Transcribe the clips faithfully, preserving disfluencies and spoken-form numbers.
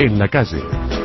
en la calle.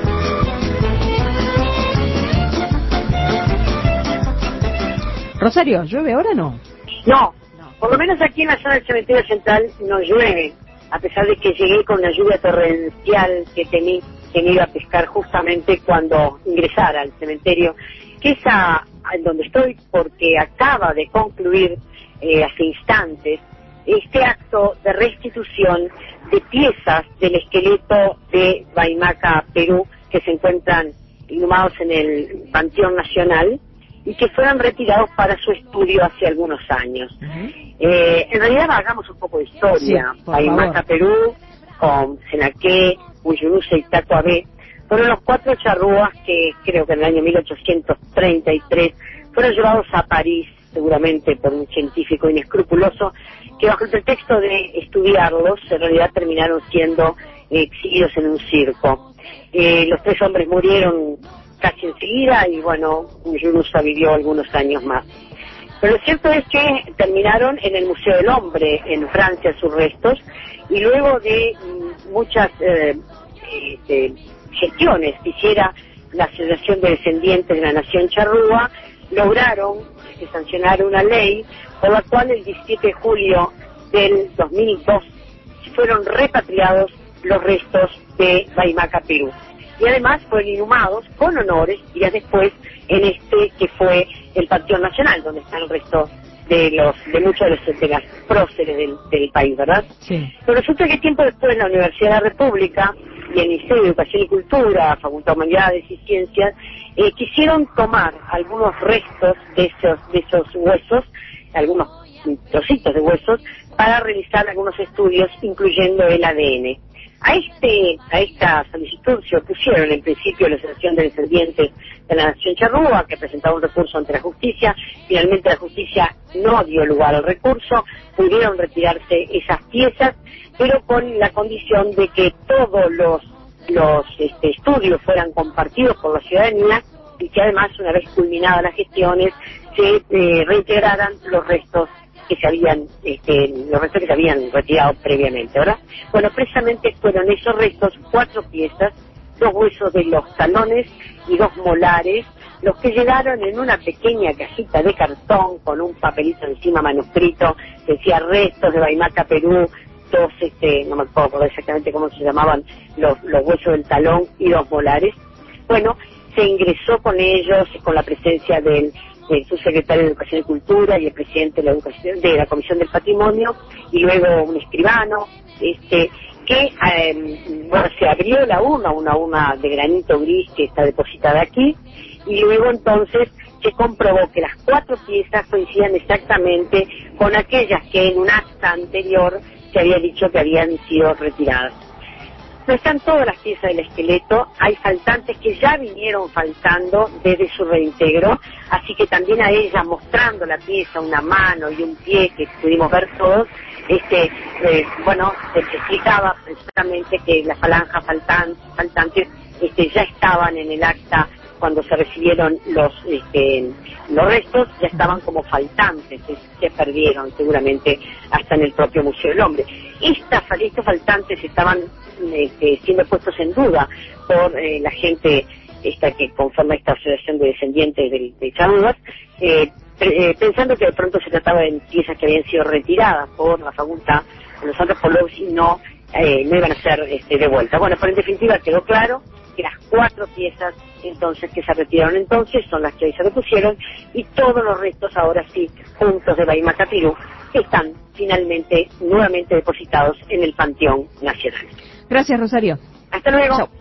Rosario, ¿llueve ahora o no? No, por lo menos aquí en la zona del cementerio central no llueve, a pesar de que llegué con una lluvia torrencial que temí que me iba a pescar justamente cuando ingresara al cementerio, que es a, a donde estoy porque acaba de concluir eh, hace instantes este acto de restitución de piezas del esqueleto de Baimaca, Perú, que se encuentran inhumados en el Panteón Nacional y que fueron retirados para su estudio hace algunos años. Uh-huh. Eh, en realidad hagamos un poco de historia. Sí, Baimaca, Perú, con Senaqué, Uyunuce y Tacuabé, fueron los cuatro charrúas que creo que en el año mil ochocientos treinta y tres fueron llevados a París, seguramente por un científico inescrupuloso, que bajo el pretexto de estudiarlos, en realidad terminaron siendo eh, exhibidos en un circo. Eh, los tres hombres murieron casi enseguida y bueno, Uyunuza vivió algunos años más. Pero lo cierto es que terminaron en el Museo del Hombre, en Francia, sus restos, y luego de mm, muchas eh, eh, gestiones que hiciera la Asociación de Descendientes de la Nación Charrúa, lograron este, sancionar una ley por la cual el diecisiete de julio del dos mil dos fueron repatriados los restos de Baimaca, Perú. Y además fueron inhumados con honores días después en este que fue el Panteón Nacional, donde están el resto de los de muchos de, los, de las próceres del, del país, ¿verdad? Sí. Pero resulta que tiempo después en la Universidad de la República y el Ministerio de Educación y Cultura, Facultad de Humanidades y Ciencias, eh, quisieron tomar algunos restos de esos, de esos huesos, algunos trocitos de huesos, para realizar algunos estudios, incluyendo el A D N. A este a esta solicitud se opusieron en principio la Asociación de Descendientes de la Nación Charrúa, que presentaba un recurso ante la justicia. Finalmente la justicia no dio lugar al recurso, pudieron retirarse esas piezas, pero con la condición de que todos los los este, estudios fueran compartidos por la ciudadanía y que además, una vez culminadas las gestiones, se eh, reintegraran los restos que se habían, este, los restos que se habían retirado previamente, ¿verdad? Bueno, precisamente fueron esos restos, cuatro piezas, dos huesos de los talones y dos molares, los que llegaron en una pequeña cajita de cartón con un papelito encima manuscrito que decía restos de Baimaca, Perú, dos, este, no me acuerdo exactamente cómo se llamaban, los, los huesos del talón y dos molares. Bueno, se ingresó con ellos, con la presencia del el subsecretario de Educación y Cultura y el presidente de la Educación de la Comisión del Patrimonio, y luego un escribano, este que eh, bueno, se abrió la urna, una urna de granito gris que está depositada aquí, y luego entonces se comprobó que las cuatro piezas coincidían exactamente con aquellas que en un acta anterior se había dicho que habían sido retiradas. No están todas las piezas del esqueleto, hay faltantes que ya vinieron faltando desde su reintegro, así que también a ella, mostrando la pieza, una mano y un pie que pudimos ver todos, este, eh, bueno, se explicaba precisamente que las falanges faltan, faltantes este, ya estaban en el acta cuando se recibieron los este, los restos, ya estaban como faltantes, se, se perdieron seguramente hasta en el propio Museo del Hombre. Esta, estos faltantes estaban este, siendo puestos en duda por eh, la gente esta que conforma esta asociación de descendientes de, de charrúas, eh, eh, pensando que de pronto se trataba de piezas que habían sido retiradas por la facultad, por los antropólogos, y no, eh, no iban a ser este, de vuelta. Bueno, pero en definitiva quedó claro que las cuatro piezas entonces que se retiraron entonces son las que hoy se repusieron, y todos los restos ahora sí, juntos de Baimaca, Perú, están finalmente nuevamente depositados en el Panteón Nacional. Gracias, Rosario. Hasta luego. Chau.